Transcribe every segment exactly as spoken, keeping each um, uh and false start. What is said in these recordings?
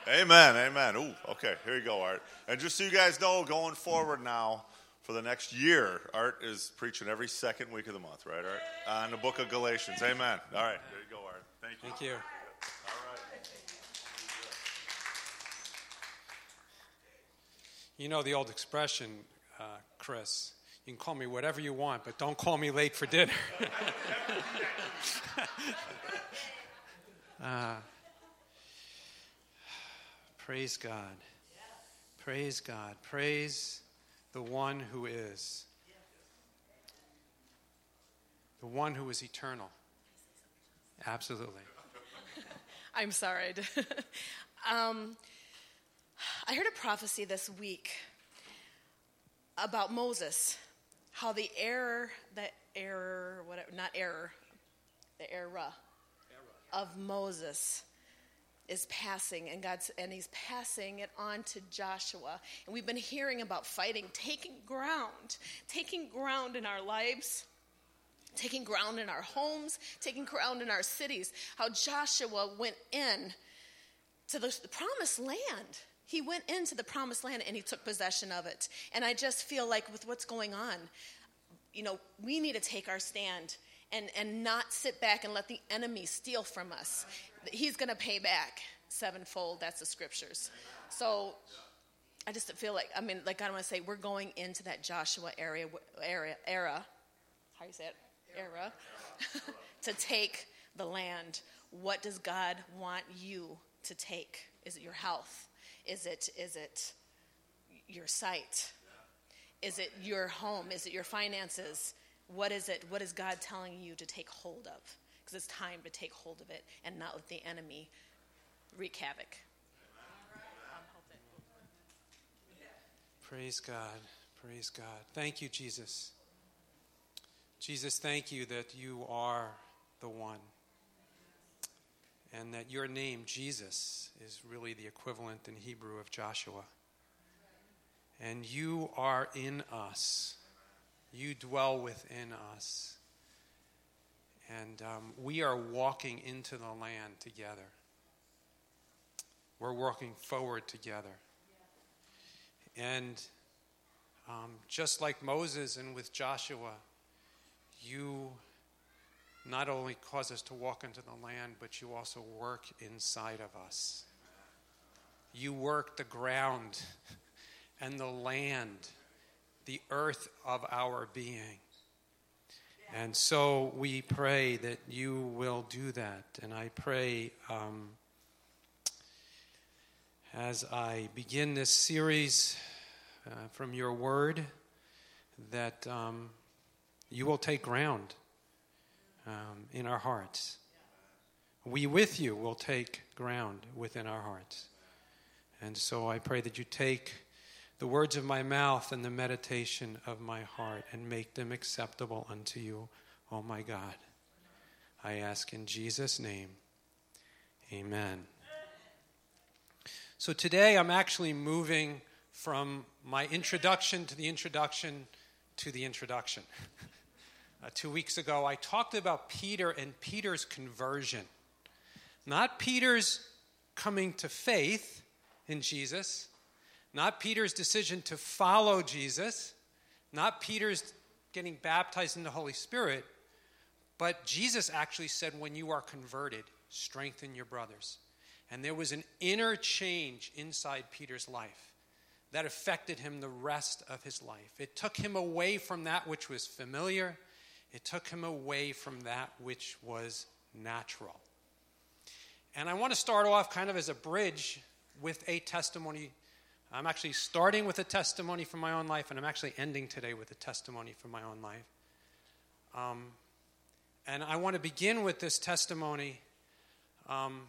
Amen, amen. Ooh, okay, here you go, Art. And just so you guys know, going forward now, for the next year, Art is preaching every second week of the month, right, Art? Uh, in the book of Galatians. Amen. All right, there you go, Art. Thank you. Thank you. All right. You know the old expression, uh, Chris, you can call me whatever you want, but don't call me late for dinner. uh, praise God. Praise God. Praise the one who is. The one who is eternal. Absolutely. I'm sorry. um, I heard a prophecy this week about Moses, how the error, the error, whatever, not error, the era of Moses is passing, and God's and He's passing it on to Joshua. And we've been hearing about fighting, taking ground, taking ground in our lives, taking ground in our homes, taking ground in our cities. How Joshua went in to the, the promised land. He went into the promised land and he took possession of it. And I just feel like with what's going on, you know, we need to take our stand and, and not sit back and let the enemy steal from us. He's going to pay back sevenfold. That's the scriptures. So I just feel like, I mean, like I want to say, we're going into that Joshua area, area, era. How you say it? Era. To take the land. What does God want you to take? Is it your health? Is it is it your sight? Is it your home? Is it your finances? What is it? What is God telling you to take hold of? Because it's time to take hold of it and not let the enemy wreak havoc. Praise God. Praise God. Thank you, Jesus. Jesus, thank you that you are the one. And that your name, Jesus, is really the equivalent in Hebrew of Joshua. And you are in us. You dwell within us. And um, we are walking into the land together. We're walking forward together. And um, just like Moses and with Joshua, you not only cause us to walk into the land, but you also work inside of us. You work the ground and the land, the earth of our being. And so we pray that you will do that. And I pray um, as I begin this series uh, from your word that um, you will take ground Um, in our hearts. We with you will take ground within our hearts. And so I pray that you take the words of my mouth and the meditation of my heart and make them acceptable unto you, oh my God. I ask in Jesus' name, amen. So today I'm actually moving from my introduction to the introduction to the introduction. Uh, two weeks ago, I talked about Peter and Peter's conversion. Not Peter's coming to faith in Jesus, not Peter's decision to follow Jesus, not Peter's getting baptized in the Holy Spirit, but Jesus actually said, when you are converted, strengthen your brothers. And there was an inner change inside Peter's life that affected him the rest of his life. It took him away from that which was familiar. It took him away from that which was natural. And I want to start off kind of as a bridge with a testimony. I'm actually starting with a testimony from my own life, and I'm actually ending today with a testimony from my own life. Um, and I want to begin with this testimony um,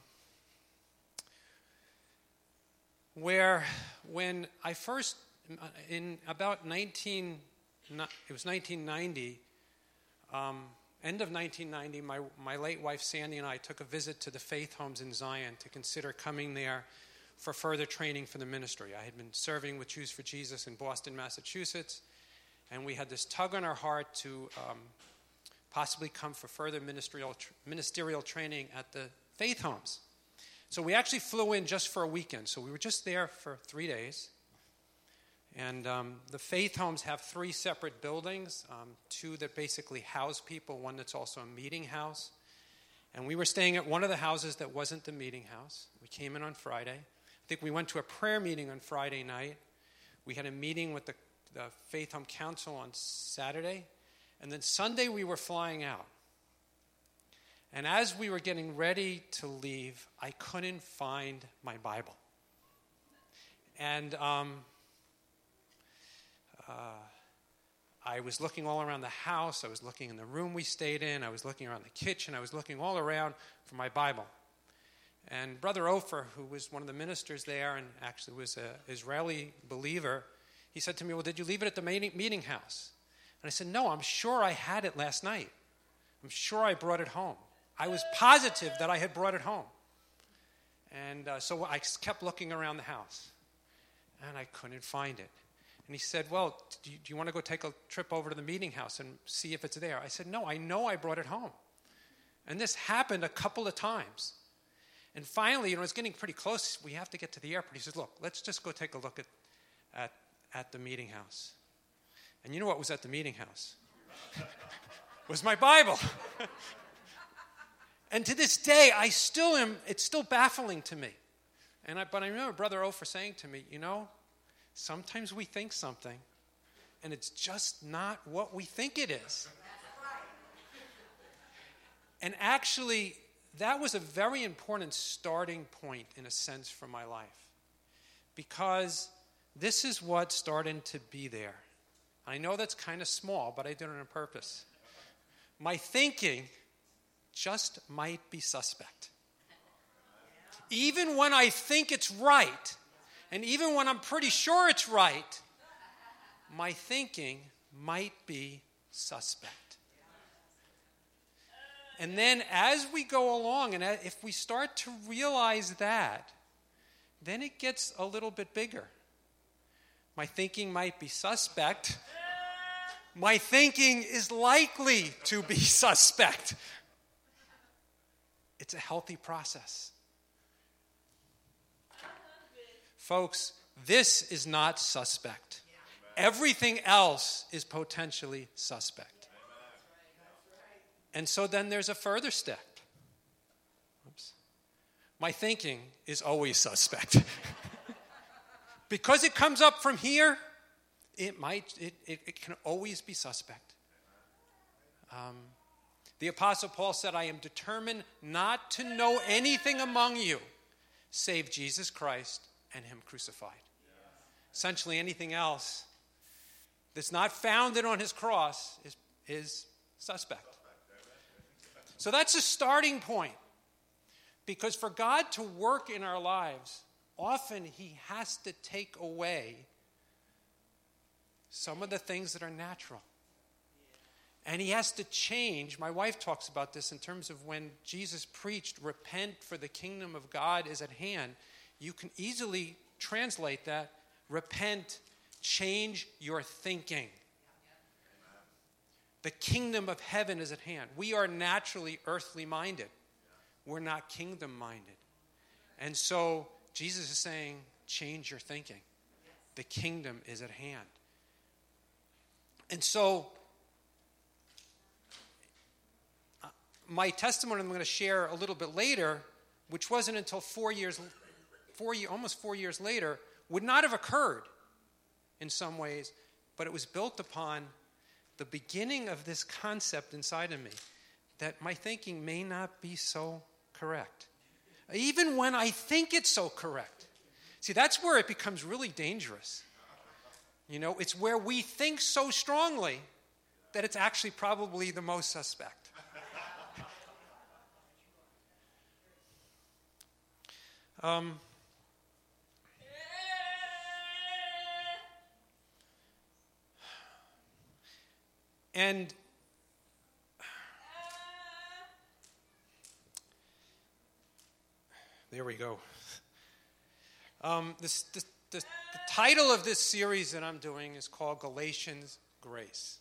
where when I first, in about nineteen, it was nineteen ninety, Um, end of nineteen ninety, my, my late wife Sandy and I took a visit to the Faith Homes in Zion to consider coming there for further training for the ministry. I had been serving with Choose for Jesus in Boston, Massachusetts, and we had this tug on our heart to um, possibly come for further ministerial, ministerial training at the Faith Homes. So we actually flew in just for a weekend. So we were just there for three days. And um, the Faith Homes have three separate buildings, um, two that basically house people, one that's also a meeting house. And we were staying at one of the houses that wasn't the meeting house. We came in on Friday. I think we went to a prayer meeting on Friday night. We had a meeting with the, the Faith Home Council on Saturday. And then Sunday we were flying out. And as we were getting ready to leave, I couldn't find my Bible. And um, uh, I was looking all around the house. I was looking in the room we stayed in. I was looking around the kitchen. I was looking all around for my Bible. And Brother Ofer, who was one of the ministers there and actually was an Israeli believer, he said to me, well, did you leave it at the meeting house? And I said, no, I'm sure I had it last night. I'm sure I brought it home. I was positive that I had brought it home. And uh, so I kept looking around the house, and I couldn't find it. And he said, well, do you, do you want to go take a trip over to the meeting house and see if it's there? I said, no, I know I brought it home. And this happened a couple of times. And finally, you know, it's getting pretty close. We have to get to the airport. He says, look, let's just go take a look at, at, at the meeting house. And you know what was at the meeting house? It was my Bible. And to this day, I still am, it's still baffling to me. And I, but I remember Brother Ofer saying to me, you know, sometimes we think something, and it's just not what we think it is. And actually, that was a very important starting point, in a sense, for my life. Because this is what started to be there. I know that's kind of small, but I did it on purpose. My thinking just might be suspect. Even when I think it's right, and even when I'm pretty sure it's right, my thinking might be suspect. And then as we go along, and if we start to realize that, then it gets a little bit bigger. My thinking might be suspect. My thinking is likely to be suspect. It's a healthy process. Folks, this is not suspect. Everything else is potentially suspect. And so then there's a further step. Oops. My thinking is always suspect. Because it comes up from here, it might, it, it, it can always be suspect. Um, the Apostle Paul said, I am determined not to know anything among you save Jesus Christ and him crucified. Yes. Essentially anything else that's not founded on his cross is, is suspect. So that's a starting point. Because for God to work in our lives, often he has to take away some of the things that are natural. And he has to change. My wife talks about this in terms of when Jesus preached, repent for the kingdom of God is at hand. You can easily translate that, repent, change your thinking. The kingdom of heaven is at hand. We are naturally earthly minded. We're not kingdom minded. And so Jesus is saying, change your thinking. The kingdom is at hand. And so uh, my testimony I'm going to share a little bit later, which wasn't until four years, four year, almost four years later, would not have occurred in some ways, but it was built upon the beginning of this concept inside of me that my thinking may not be so correct. Even when I think it's so correct. See, that's where it becomes really dangerous. You know, it's where we think so strongly that it's actually probably the most suspect. um, and there we go. Um, this, this, this, the title of this series that I'm doing is called Galatians Grace.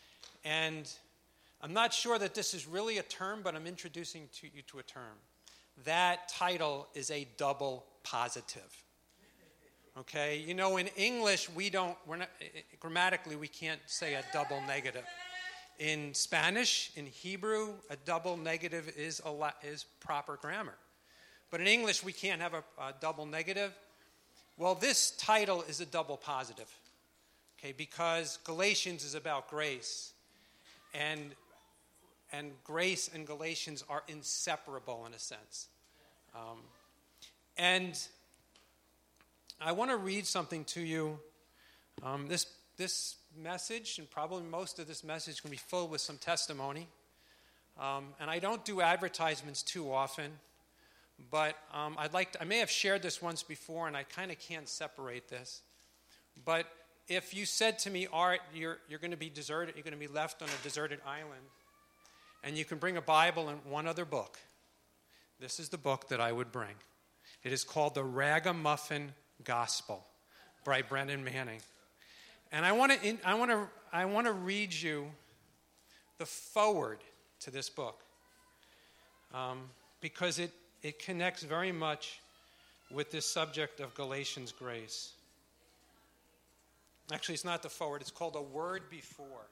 And I'm not sure that this is really a term, but I'm introducing to you to a term. that title is a double positive. Okay? You know, in English, we don't, we're not, grammatically, we can't say a double negative. In Spanish, in Hebrew, a double negative is, a la- is proper grammar. But in English, we can't have a, a double negative. Well, this title is a double positive. Okay, because Galatians is about grace. And And grace and Galatians are inseparable in a sense. Um, and I want to read something to you. Um, this this message, and probably most of this message, is going to be filled with some testimony. Um, and I don't do advertisements too often, but um, I'd like to, I may have shared this once before, and I kind of can't separate this. But if you said to me, Art, you're you're going to be deserted, you're going to be left on a deserted island, and you can bring a Bible and one other book, this is the book that I would bring. It is called The Ragamuffin Gospel by Brennan Manning. And I want to I want to I want to read you the foreword to this book, um, because it it connects very much with this subject of Galatians grace. Actually, it's not the foreword. It's called A Word Before.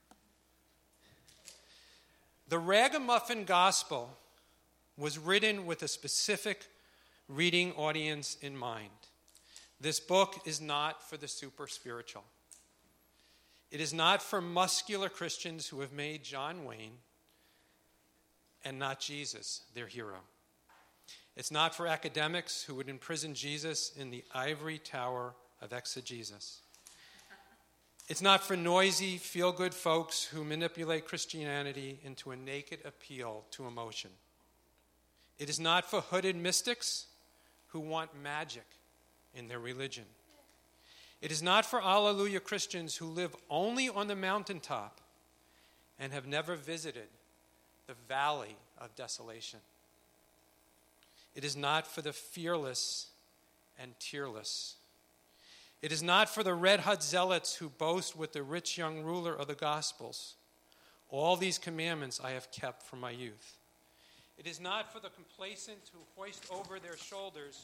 The Ragamuffin Gospel was written with a specific reading audience in mind. This book is not for the super spiritual. It is not for muscular Christians who have made John Wayne and not Jesus their hero. It's not for academics who would imprison Jesus in the ivory tower of exegesis. It's not for noisy, feel-good folks who manipulate Christianity into a naked appeal to emotion. It is not for hooded mystics who want magic in their religion. It is not for Alleluia Christians who live only on the mountaintop and have never visited the valley of desolation. It is not for the fearless and tearless. It is not for the red-hot zealots who boast with the rich young ruler of the Gospels. All these commandments I have kept from my youth. It is not for the complacent who hoist over their shoulders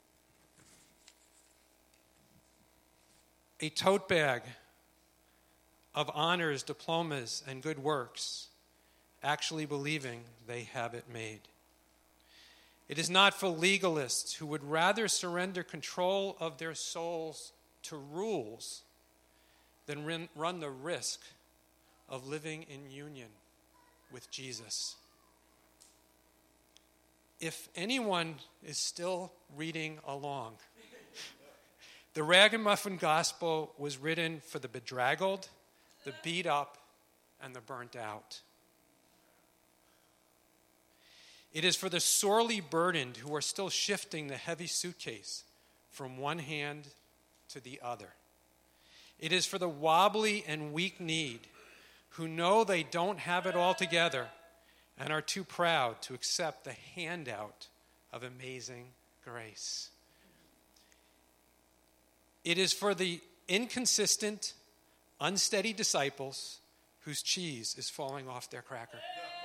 a tote bag of honors, diplomas, and good works, actually believing they have it made. It is not for legalists who would rather surrender control of their souls to rules than run the risk of living in union with Jesus. If anyone is still reading along, the Ragamuffin Gospel was written for the bedraggled, the beat up, and the burnt out. It is for the sorely burdened who are still shifting the heavy suitcase from one hand to the other. It is for the wobbly and weak-kneed who know they don't have it all together and are too proud to accept the handout of amazing grace. It is for the inconsistent, unsteady disciples whose cheese is falling off their cracker.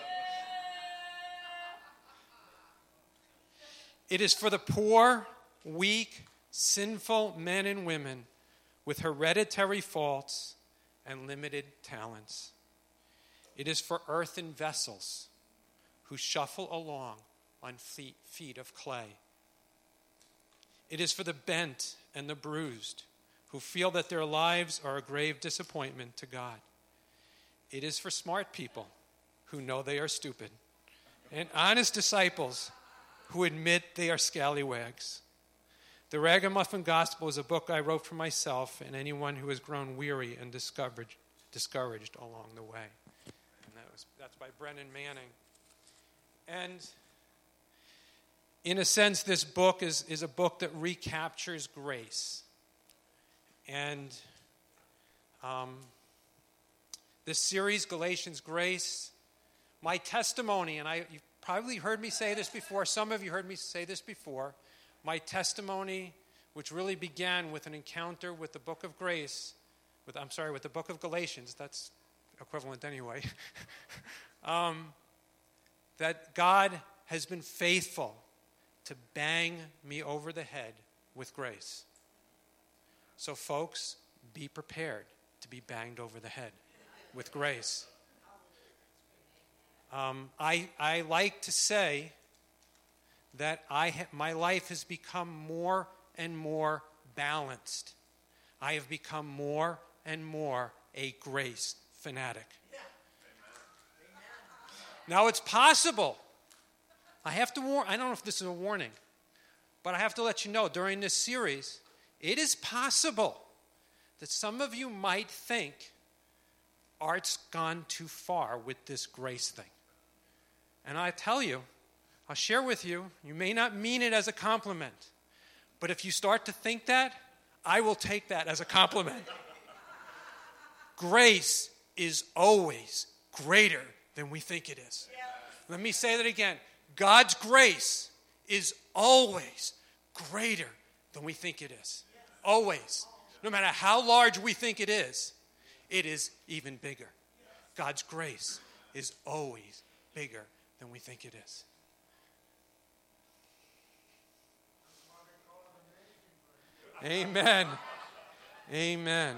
It is for the poor, weak, sinful men and women with hereditary faults and limited talents. It is for earthen vessels who shuffle along on feet, feet of clay. It is for the bent and the bruised who feel that their lives are a grave disappointment to God. It is for smart people who know they are stupid, and honest disciples who admit they are scallywags. The Ragamuffin Gospel is a book I wrote for myself and anyone who has grown weary and discouraged, discouraged along the way. And that was, that's by Brennan Manning. And in a sense, this book is, is a book that recaptures grace. And um, this series, Galatians Grace, my testimony, and I, you've probably heard me say this before, some of you heard me say this before, my testimony, which really began with an encounter with the book of grace, with I'm sorry, with the book of Galatians, that's equivalent anyway, um, that God has been faithful to bang me over the head with grace. So, folks, be prepared to be banged over the head with grace. Um, I, I like to say that I ha- my life has become more and more balanced. I have become more and more a grace fanatic. Now, it's possible. I have to warn, I don't know if this is a warning, but I have to let you know during this series, it is possible that some of you might think Art's gone too far with this grace thing. And I tell you, I'll share with you, you may not mean it as a compliment, but if you start to think that, I will take that as a compliment. Grace is always greater than we think it is. Let me say that again. God's grace is always greater than we think it is. Always. No matter how large we think it is, it is even bigger. God's grace is always bigger than we think it is. Amen. Amen.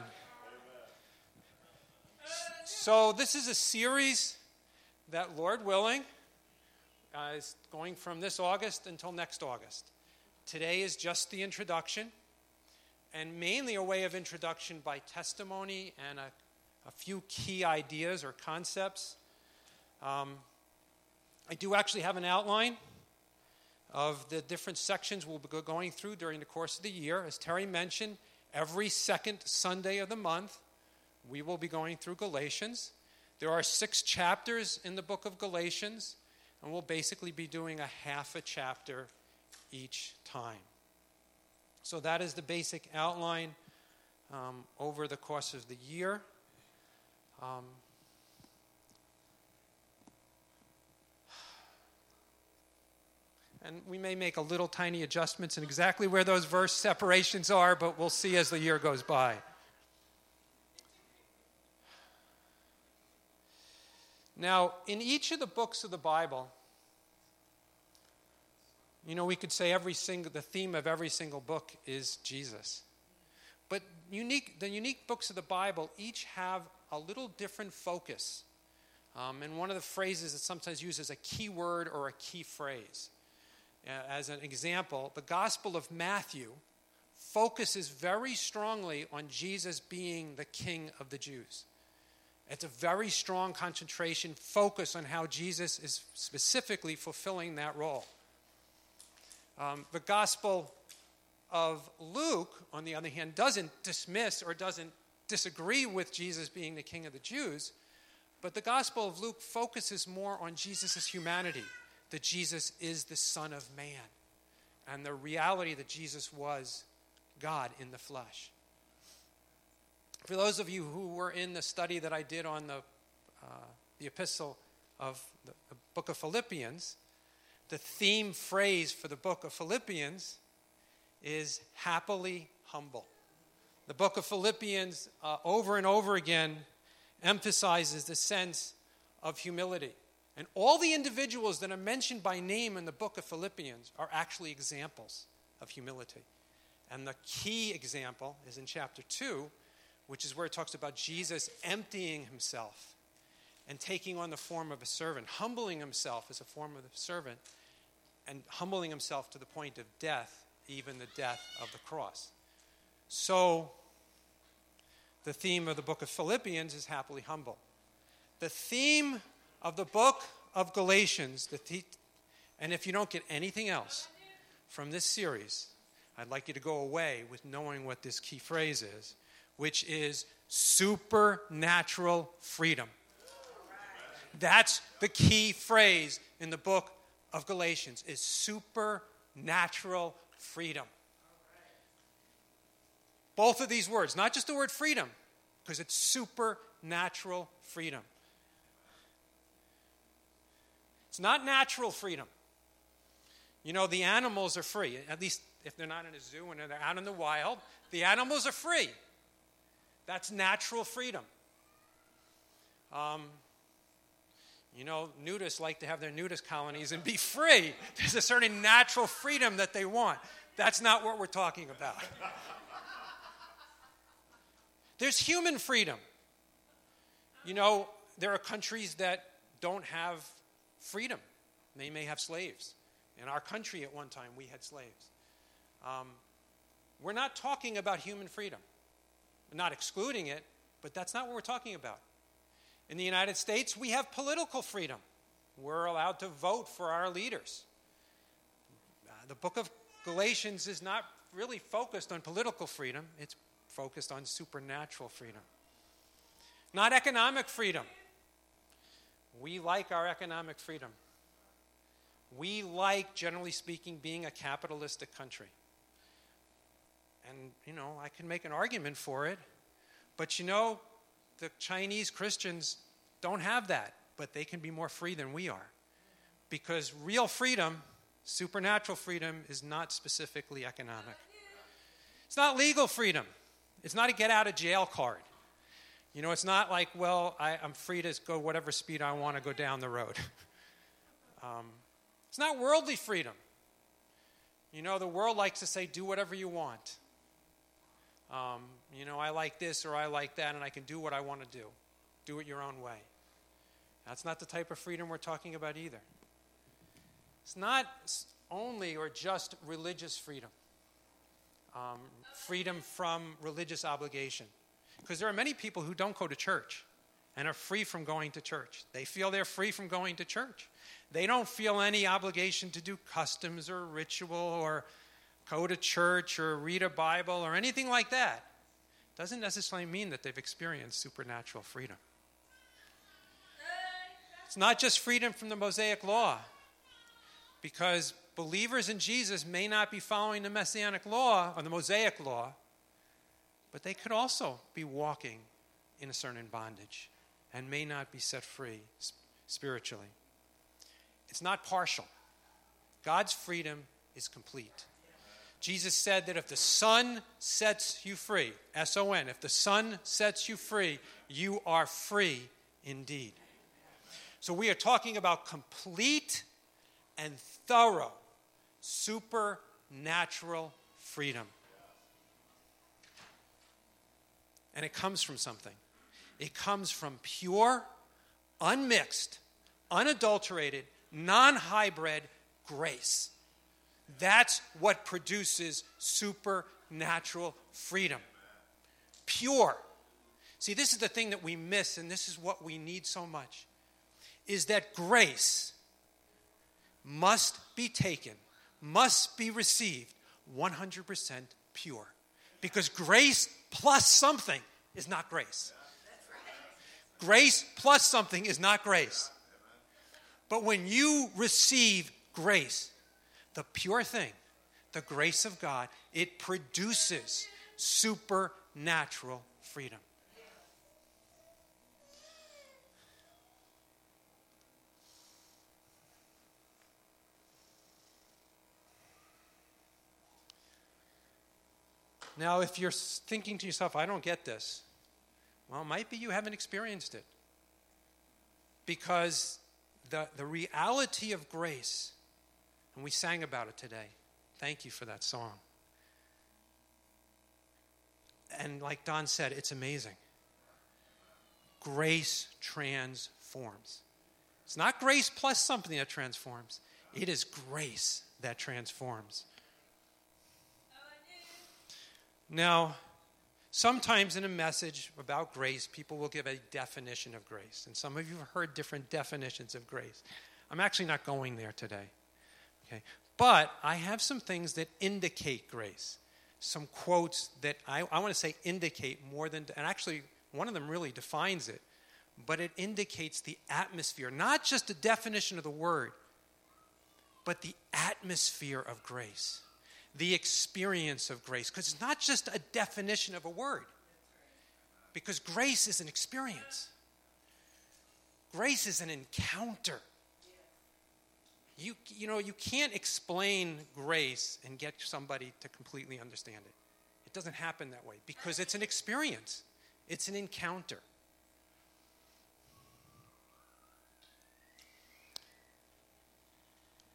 So this is a series that, Lord willing, uh, is going from this August until next August. Today is just the introduction, and mainly a way of introduction by testimony and a, a few key ideas or concepts. Um, I do actually have an outline of the different sections we'll be going through during the course of the year. As Terry mentioned, every second Sunday of the month, we will be going through Galatians. There are six chapters in the book of Galatians, and we'll basically be doing a half a chapter each time. So that is the basic outline um, over the course of the year. Um, And we may make a little tiny adjustments in exactly where those verse separations are, but we'll see as the year goes by. Now, in each of the books of the Bible, you know, we could say every single, the theme of every single book is Jesus. But unique, the unique books of the Bible each have a little different focus. Um, and one of the phrases that's sometimes used as a key word or a key phrase. Uh, as an example, the Gospel of Matthew focuses very strongly on Jesus being the King of the Jews. It's a very strong concentration, focus on how Jesus is specifically fulfilling that role. Um, the Gospel of Luke, on the other hand, doesn't dismiss or doesn't disagree with Jesus being the King of the Jews, but the Gospel of Luke focuses more on Jesus' humanity, that Jesus is the Son of Man, and the reality that Jesus was God in the flesh. For those of you who were in the study that I did on the, uh, the epistle of the, the book of Philippians, the theme phrase for the book of Philippians is happily humble. The book of Philippians uh, over and over again emphasizes the sense of humility. And all the individuals that are mentioned by name in the book of Philippians are actually examples of humility. And the key example is in chapter two, which is where it talks about Jesus emptying himself and taking on the form of a servant, humbling himself as a form of a servant, and humbling himself to the point of death, even the death of the cross. So, the theme of the book of Philippians is happily humble. The theme of the book of Galatians, the th- and if you don't get anything else from this series, I'd like you to go away with knowing what this key phrase is, which is supernatural freedom. That's the key phrase in the book of Galatians, is supernatural freedom. Both of these words, not just the word freedom, because it's supernatural freedom. It's not natural freedom. You know, the animals are free, at least if they're not in a zoo and they're out in the wild. The animals are free. That's natural freedom. Um, You know, nudists like to have their nudist colonies and be free. There's a certain natural freedom that they want. That's not what we're talking about. There's human freedom. You know, there are countries that don't have freedom. They may have slaves. In our country at one time, we had slaves. Um, we're not talking about human freedom. We're not excluding it, but that's not what we're talking about. In the United States, we have political freedom. We're allowed to vote for our leaders. Uh, the book of Galatians is not really focused on political freedom. It's focused on supernatural freedom. Not economic freedom. We like our economic freedom. We like, generally speaking, being a capitalistic country. And, you know, I can make an argument for it. But, you know, the Chinese Christians don't have that. But they can be more free than we are. Because real freedom, supernatural freedom, is not specifically economic. It's not legal freedom. It's not a get-out-of-jail card. You know, it's not like, well, I, I'm free to go whatever speed I want to go down the road. um, it's not worldly freedom. You know, the world likes to say, do whatever you want. Um, you know, I like this or I like that, and I can do what I want to do. Do it your own way. That's not the type of freedom we're talking about either. It's not only or just religious freedom. Um, freedom from religious obligation. Because there are many people who don't go to church and are free from going to church. They feel they're free from going to church. They don't feel any obligation to do customs or ritual or go to church or read a Bible or anything like that. Doesn't necessarily mean that they've experienced supernatural freedom. It's not just freedom from the Mosaic law, because believers in Jesus may not be following the Messianic law or the Mosaic law, but they could also be walking in a certain bondage and may not be set free spiritually. It's not partial. God's freedom is complete. Jesus said that if the Son sets you free, S O N, if the Son sets you free, you are free indeed. So we are talking about complete and thorough supernatural freedom. And it comes from something. It comes from pure, unmixed, unadulterated, non-hybrid grace. That's what produces supernatural freedom. Pure. See, this is the thing that we miss, and this is what we need so much, is that grace must be taken, must be received one hundred percent pure. Because grace plus something is not grace. Grace plus something is not grace. But when you receive grace, the pure thing, the grace of God, it produces supernatural freedom. Now, if you're thinking to yourself, I don't get this, well, it might be you haven't experienced it. Because the, the reality of grace, and we sang about it today. Thank you for that song. And like Don said, it's amazing. Grace transforms. It's not grace plus something that transforms. It is grace that transforms. Now, sometimes in a message about grace, people will give a definition of grace. And some of you have heard different definitions of grace. I'm actually not going there today. Okay? But I have some things that indicate grace. Some quotes that I, I want to say indicate more than, and actually one of them really defines it, but it indicates the atmosphere, not just the definition of the word, but the atmosphere of grace. The experience of grace, because it's not just a definition of a word, because grace is an experience. Grace is an encounter. You, you know, you can't explain grace and get somebody to completely understand it. It doesn't happen that way, because it's an experience. It's an encounter.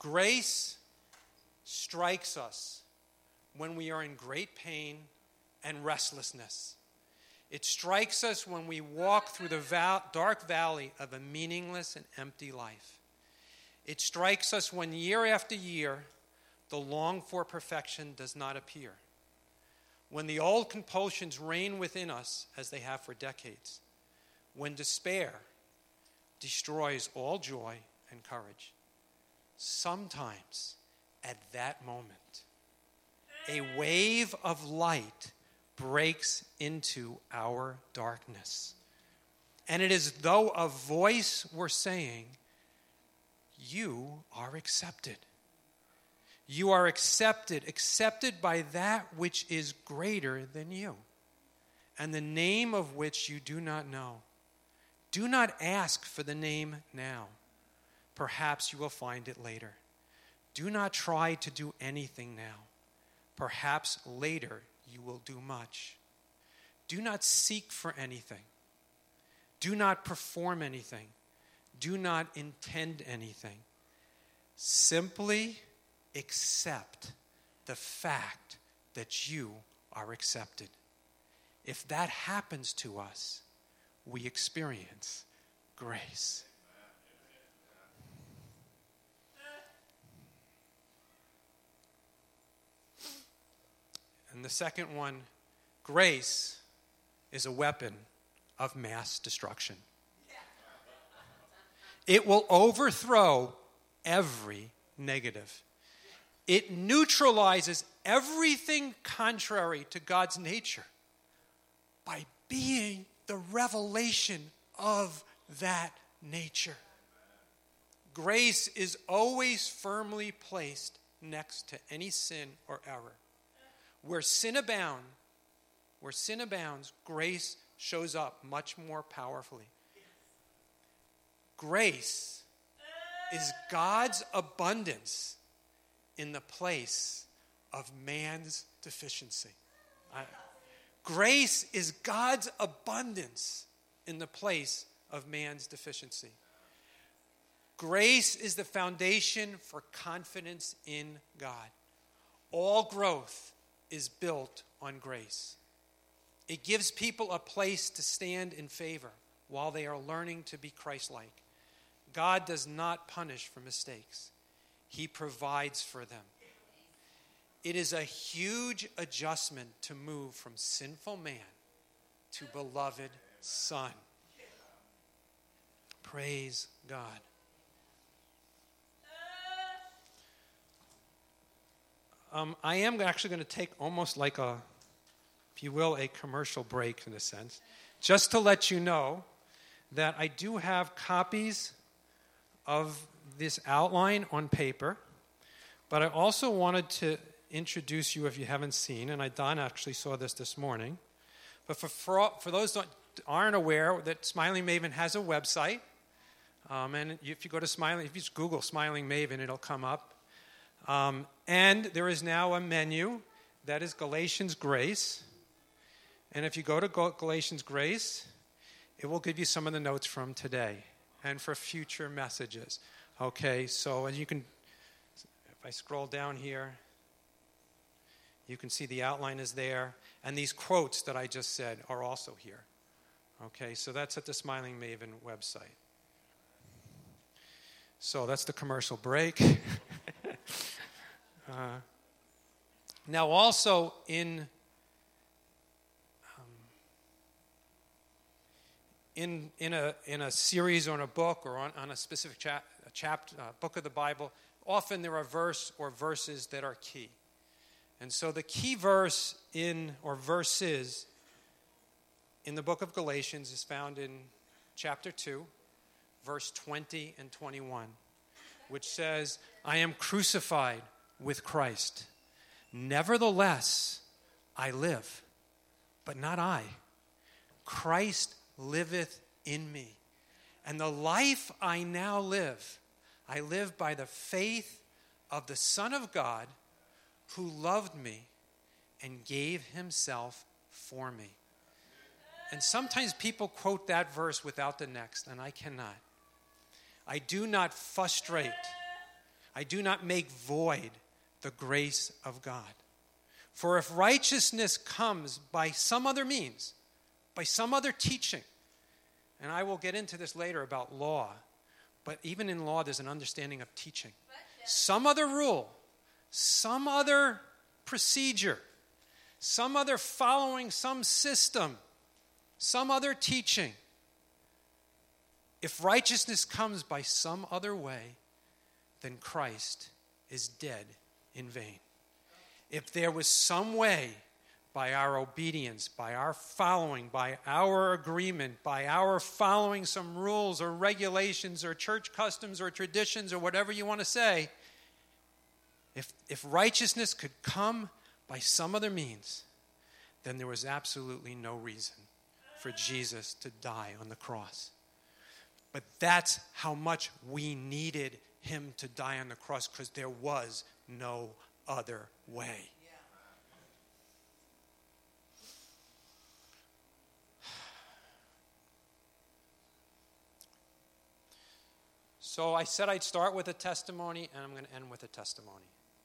Grace strikes us when we are in great pain and restlessness. It strikes us when we walk through the val- dark valley of a meaningless and empty life. It strikes us when year after year, the longed-for perfection does not appear. When the old compulsions reign within us, as they have for decades. When despair destroys all joy and courage. Sometimes, at that moment, a wave of light breaks into our darkness. And it is though a voice were saying, you are accepted. You are accepted, accepted by that which is greater than you, and the name of which you do not know. Do not ask for the name now. Perhaps you will find it later. Do not try to do anything now. Perhaps later you will do much. Do not seek for anything. Do not perform anything. Do not intend anything. Simply accept the fact that you are accepted. If that happens to us, we experience grace. And the second one, grace is a weapon of mass destruction. It will overthrow every negative. It neutralizes everything contrary to God's nature by being the revelation of that nature. Grace is always firmly placed next to any sin or error. Where sin abounds, where sin abounds, grace shows up much more powerfully. Grace is God's abundance in the place of man's deficiency. I, grace is God's abundance in the place of man's deficiency. Grace is the foundation for confidence in God. All growth is built on grace. It gives people a place to stand in favor while they are learning to be Christ-like. God does not punish for mistakes. He provides for them. It is a huge adjustment to move from sinful man to beloved son. Praise God. Um, I am actually going to take almost like a, if you will, a commercial break in a sense, just to let you know that I do have copies of this outline on paper, but I also wanted to introduce you, if you haven't seen, and I Don actually saw this this morning, but for for, for those that aren't aware, that Smiling Maven has a website, um, and if you go to Smiling, if you just Google Smiling Maven, it'll come up. Um, and there is now a menu that is Galatians Grace. And if you go to Galatians Grace, it will give you some of the notes from today and for future messages. Okay, so as you can, if I scroll down here, you can see the outline is there. And these quotes that I just said are also here. Okay, so that's at the Smiling Maven website. So that's the commercial break. Uh, now, also in um, in in a in a series or in a book or on, on a specific chap, a chapter, uh, book of the Bible, often there are verse or verses that are key, and so the key verse in or verses in the book of Galatians is found in chapter two, verse twenty and twenty-one, which says, "I am crucified with Christ. Nevertheless, I live, but not I. Christ liveth in me. And the life I now live, I live by the faith of the Son of God who loved me and gave himself for me." And sometimes people quote that verse without the next, and I cannot. I do not frustrate. I do not make void the grace of God. For if righteousness comes by some other means, by some other teaching, and I will get into this later about law, but even in law there's an understanding of teaching. Some other rule, some other procedure, some other following, some system, some other teaching. If righteousness comes by some other way, then Christ is dead in vain. If there was some way by our obedience, by our following, by our agreement, by our following some rules or regulations or church customs or traditions or whatever you want to say, if, if righteousness could come by some other means, then there was absolutely no reason for Jesus to die on the cross. But that's how much we needed him to die on the cross, because there was no other way. So I said I'd start with a testimony, and I'm going to end with a testimony.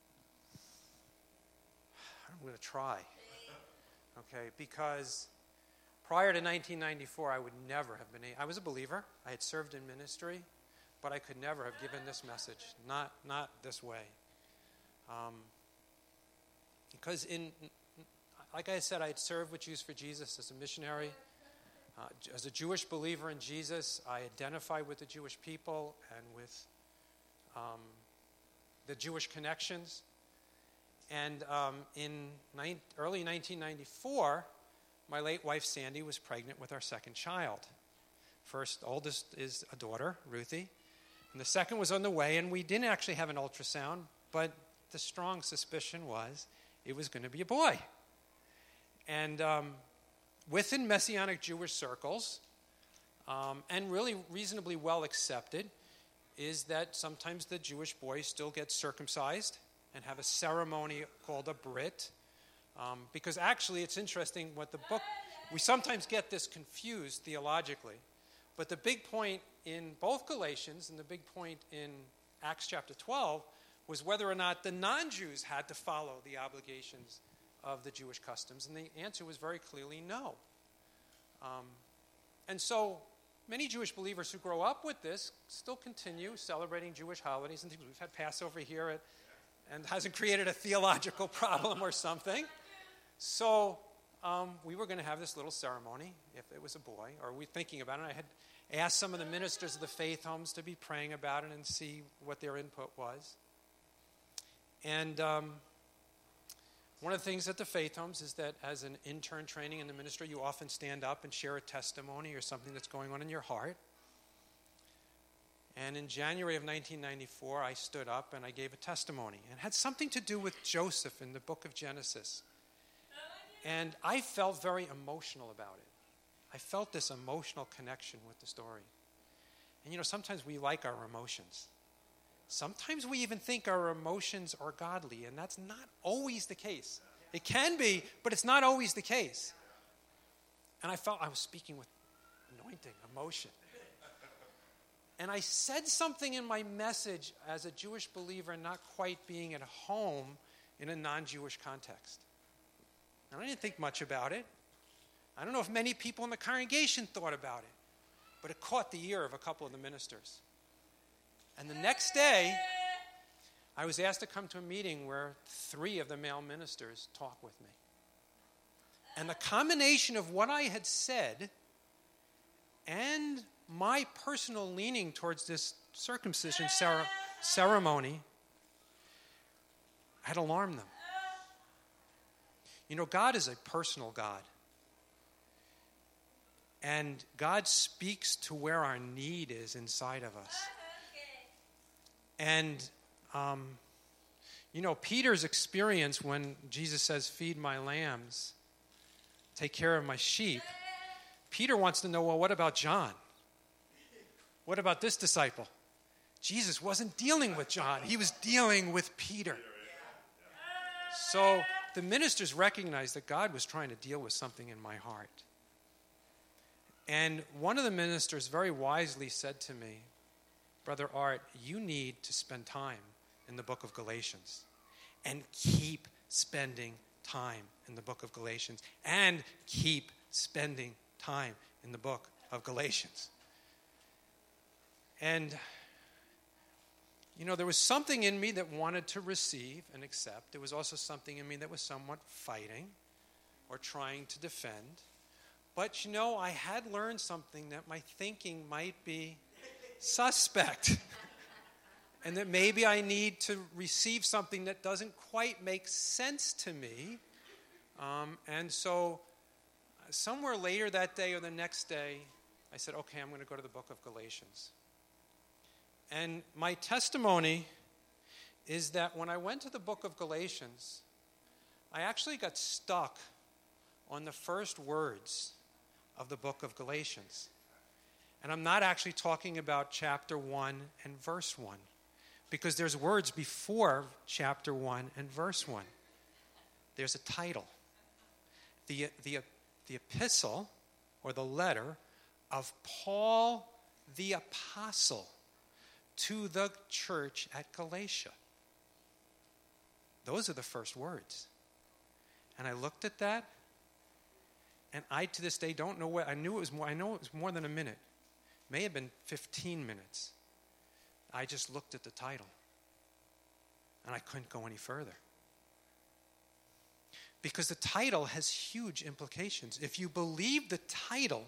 I'm going to try. Okay, because prior to nineteen ninety-four, I would never have been a, I was a believer. I had served in ministry, but I could never have given this message. Not, not this way. Um, because in, like I said, I had served with Jews for Jesus as a missionary. Uh, as a Jewish believer in Jesus, I identify with the Jewish people and with um, the Jewish connections. And um, in ni- early nineteen ninety-four, my late wife Sandy was pregnant with our second child. First, oldest is a daughter, Ruthie, and the second was on the way, and we didn't actually have an ultrasound, but the strong suspicion was it was going to be a boy. And um, within Messianic Jewish circles, um, and really reasonably well accepted, is that sometimes the Jewish boys still get circumcised and have a ceremony called a brit. Um, because actually it's interesting what the book, we sometimes get this confused theologically, but the big point in both Galatians and the big point in Acts chapter twelve was whether or not the non-Jews had to follow the obligations of the Jewish customs, and the answer was very clearly no. Um, and so many Jewish believers who grow up with this still continue celebrating Jewish holidays and things. We've had Passover here at, and hasn't created a theological problem or something. So um, we were going to have this little ceremony if it was a boy, or we thinking about it. I had asked some of the ministers of the faith homes to be praying about it and see what their input was. And um, one of the things at the faith homes is that as an intern training in the ministry, you often stand up and share a testimony or something that's going on in your heart. And in January of nineteen ninety-four, I stood up and I gave a testimony. And it had something to do with Joseph in the book of Genesis. And I felt very emotional about it. I felt this emotional connection with the story. And you know, sometimes we like our emotions. Sometimes we even think our emotions are godly, and that's not always the case. It can be, but it's not always the case. And I felt I was speaking with anointing, emotion. And I said something in my message as a Jewish believer not quite being at home in a non-Jewish context. And I didn't think much about it. I don't know if many people in the congregation thought about it, but it caught the ear of a couple of the ministers. And the next day, I was asked to come to a meeting where three of the male ministers talked with me. And the combination of what I had said and my personal leaning towards this circumcision cer- ceremony had alarmed them. You know, God is a personal God. And God speaks to where our need is inside of us. And, um, you know, Peter's experience when Jesus says, feed my lambs, take care of my sheep, Peter wants to know, well, what about John? What about this disciple? Jesus wasn't dealing with John. He was dealing with Peter. So the ministers recognized that God was trying to deal with something in my heart. And one of the ministers very wisely said to me, Brother Art, you need to spend time in the book of Galatians. And keep spending time in the book of Galatians. And keep spending time in the book of Galatians. And, you know, there was something in me that wanted to receive and accept. There was also something in me that was somewhat fighting or trying to defend. But, you know, I had learned something that my thinking might be suspect. And that maybe I need to receive something that doesn't quite make sense to me. Um, and so somewhere later that day or the next day, I said, okay, I'm going to go to the book of Galatians. And my testimony is that when I went to the book of Galatians, I actually got stuck on the first words of the book of Galatians. And I'm not actually talking about chapter one and verse one, because there's words before chapter one and verse one. There's a title. The, the, the epistle, or the letter, of Paul the Apostle to the church at Galatia. Those are the first words. And I looked at that, and I, to this day, don't know what, I knew it was more, I know it was more than a minute. It may have been fifteen minutes. I just looked at the title, and I couldn't go any further. Because the title has huge implications. If you believe the title,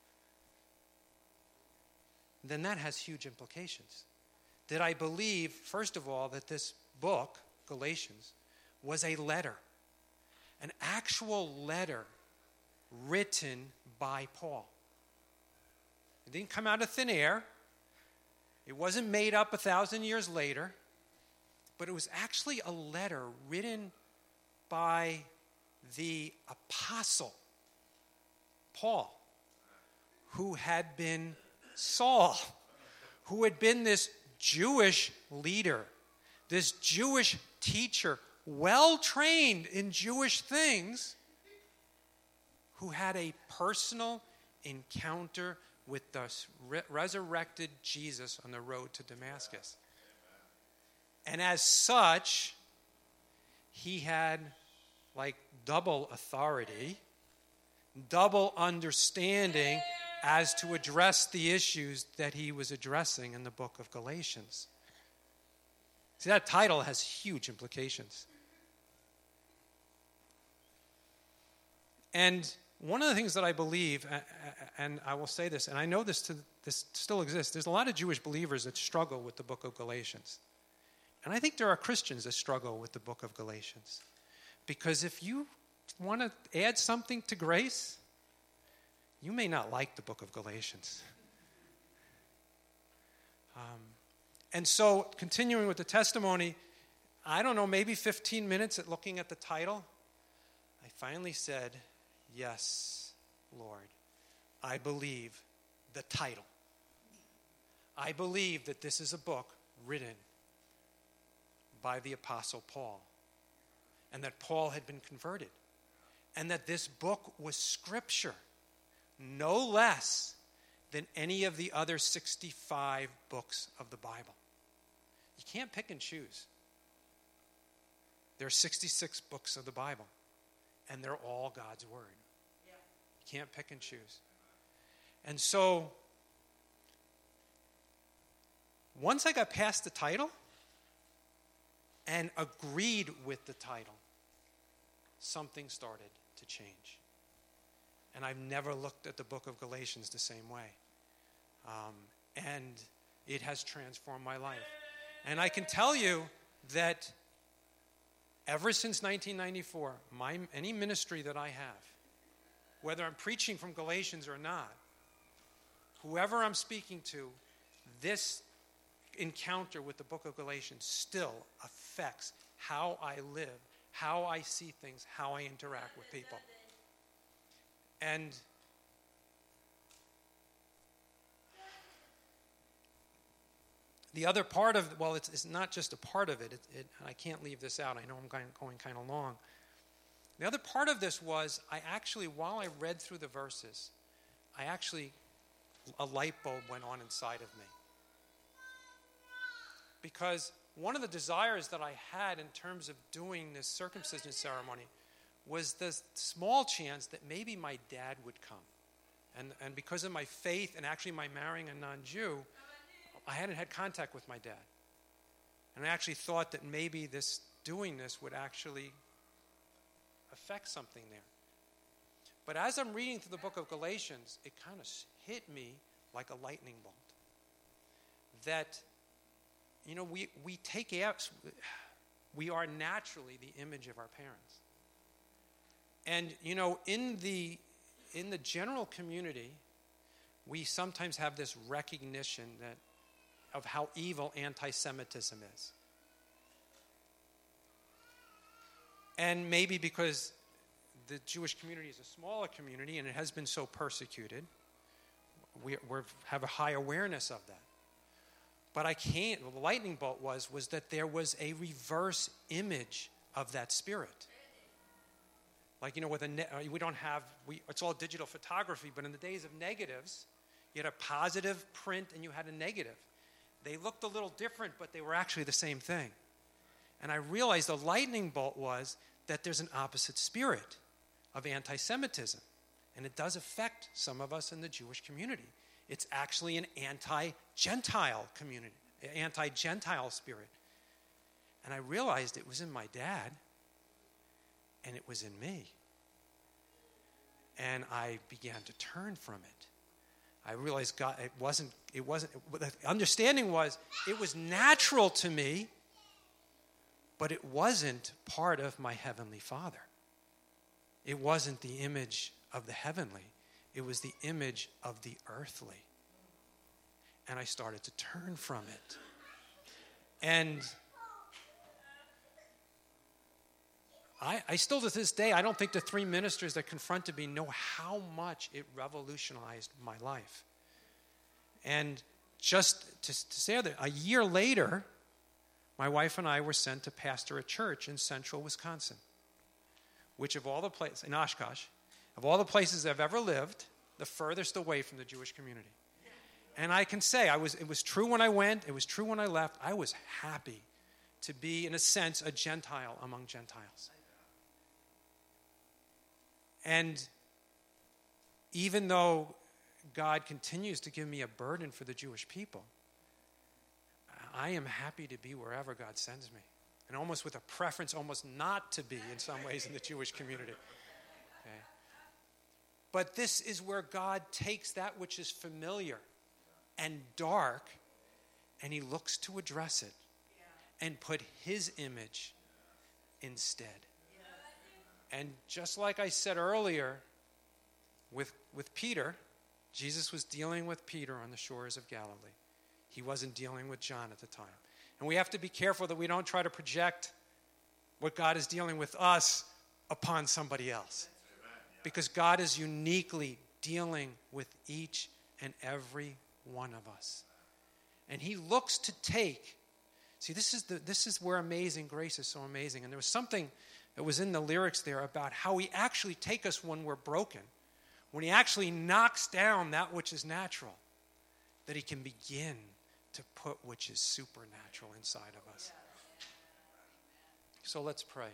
then that has huge implications. Did I believe, first of all, that this book, Galatians, was a letter, an actual letter written by Paul? It didn't come out of thin air. It wasn't made up a thousand years later, but it was actually a letter written by the apostle, Paul, who had been Saul, who had been this Jewish leader, this Jewish teacher, well trained in Jewish things, who had a personal encounter with the re- resurrected Jesus on the road to Damascus. And as such, he had like double authority, double understanding as to address the issues that he was addressing in the book of Galatians. See, that title has huge implications. And one of the things that I believe, and I will say this, and I know this, to, this still exists, there's a lot of Jewish believers that struggle with the book of Galatians. And I think there are Christians that struggle with the book of Galatians. Because if you want to add something to grace, you may not like the book of Galatians. Um, and so, continuing with the testimony, I don't know, maybe fifteen minutes at looking at the title, I finally said, yes, Lord, I believe the title. I believe that this is a book written by the Apostle Paul, and that Paul had been converted, and that this book was Scripture, no less than any of the other sixty-five books of the Bible. You can't pick and choose. There are sixty-six books of the Bible, and they're all God's Word. You can't pick and choose. And so, once I got past the title and agreed with the title, something started to change. And I've never looked at the book of Galatians the same way. Um, and it has transformed my life. And I can tell you that ever since nineteen ninety-four, my, any ministry that I have, whether I'm preaching from Galatians or not, whoever I'm speaking to, this encounter with the book of Galatians still affects how I live, how I see things, how I interact with people. And the other part of, well, it's, it's not just a part of it, it, it, and I can't leave this out. I know I'm going, going kind of long. The other part of this was, I actually, while I read through the verses, I actually, a light bulb went on inside of me. Because one of the desires that I had in terms of doing this circumcision ceremony was the small chance that maybe my dad would come. And, and because of my faith and actually my marrying a non-Jew, I hadn't had contact with my dad. And I actually thought that maybe this doing this would actually affect something there. But as I'm reading through the book of Galatians, it kind of hit me like a lightning bolt. That, you know, we, we take out, we are naturally the image of our parents. And, you know, in the in the general community, we sometimes have this recognition that of how evil anti-Semitism is. And maybe because the Jewish community is a smaller community and it has been so persecuted, we we have a high awareness of that. But I can't, well, the lightning bolt was, was that there was a reverse image of that spirit. Like, you know, with a ne- we don't have, we, it's all digital photography, but in the days of negatives, you had a positive print and you had a negative. They looked a little different, but they were actually the same thing. And I realized the lightning bolt was that there's an opposite spirit of anti-Semitism. And it does affect some of us in the Jewish community. It's actually an anti-Gentile community, anti-Gentile spirit. And I realized it was in my dad, and it was in me. And I began to turn from it. I realized God, it wasn't, it wasn't, the understanding was it was natural to me, but it wasn't part of my Heavenly Father. It wasn't the image of the heavenly. It was the image of the earthly. And I started to turn from it. And I, I still, to this day, I don't think the three ministers that confronted me know how much it revolutionized my life. And just to, to say that, a year later, my wife and I were sent to pastor a church in central Wisconsin, which of all the places, in Oshkosh, of all the places I've ever lived, the furthest away from the Jewish community. And I can say, I was, it was true when I went, it was true when I left. I was happy to be, in a sense, a Gentile among Gentiles. And even though God continues to give me a burden for the Jewish people, I am happy to be wherever God sends me. And almost with a preference almost not to be in some ways in the Jewish community. Okay. But this is where God takes that which is familiar and dark, and he looks to address it and put his image instead. And just like I said earlier with, with Peter, Jesus was dealing with Peter on the shores of Galilee. He wasn't dealing with John at the time. And we have to be careful that we don't try to project what God is dealing with us upon somebody else. Because God is uniquely dealing with each and every one of us. And he looks to take, see, this is the this is where Amazing Grace is so amazing. And there was something that was in the lyrics there about how he actually takes us when we're broken, when he actually knocks down that which is natural, that he can begin to put which is supernatural inside of us. So let's pray.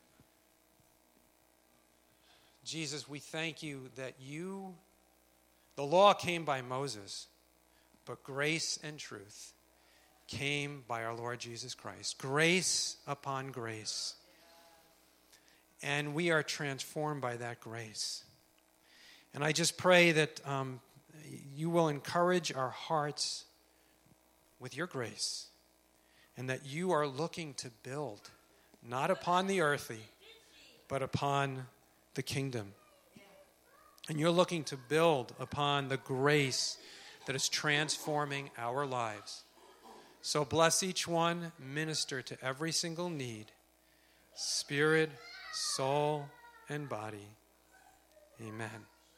Jesus, we thank you that you, the law came by Moses, but grace and truth came by our Lord Jesus Christ. Grace upon grace. And we are transformed by that grace. And I just pray that um, you will encourage our hearts with your grace, and that you are looking to build, not upon the earthly, but upon the kingdom. And you're looking to build upon the grace that is transforming our lives. So bless each one, minister to every single need, spirit, soul, and body. Amen.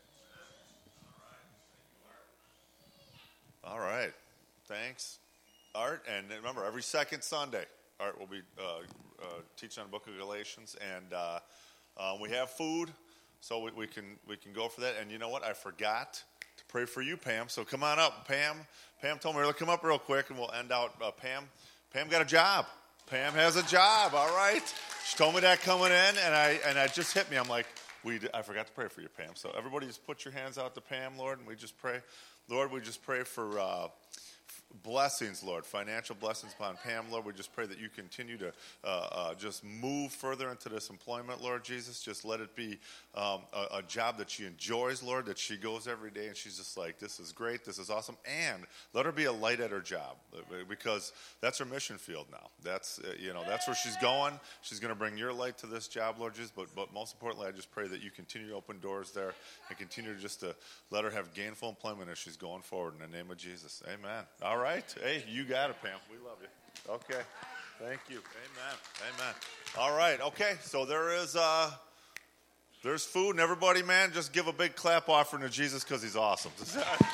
All right. Thanks, Art. And remember, every second Sunday, Art will be uh, uh, teaching on the book of Galatians. And uh, uh, we have food, so we, we can we can go for that. And you know what? I forgot to pray for you, Pam. So come on up, Pam. Pam told me to come up real quick, and we'll end out. Uh, Pam Pam got a job. Pam has a job, all right? She told me that coming in, and I and it just hit me. I'm like, we, I forgot to pray for you, Pam. So everybody just put your hands out to Pam, Lord, and we just pray. Lord, we just pray for uh, blessings, Lord, financial blessings upon Pam, Lord. We just pray that you continue to uh, uh, just move further into this employment, Lord Jesus. Just let it be um, a, a job that she enjoys, Lord, that she goes every day and she's just like, this is great, this is awesome. And let her be a light at her job, because that's her mission field now. That's, uh, you know, that's where she's going. She's going to bring your light to this job, Lord Jesus. But, but most importantly, I just pray that you continue to open doors there and continue just to let her have gainful employment as she's going forward in the name of Jesus. Amen. All right. Hey, you got it, Pam. We love you. Okay. Thank you. Amen. Amen. All right. Okay. So there is uh, there's food, and everybody, man, just give a big clap offering to Jesus because he's awesome.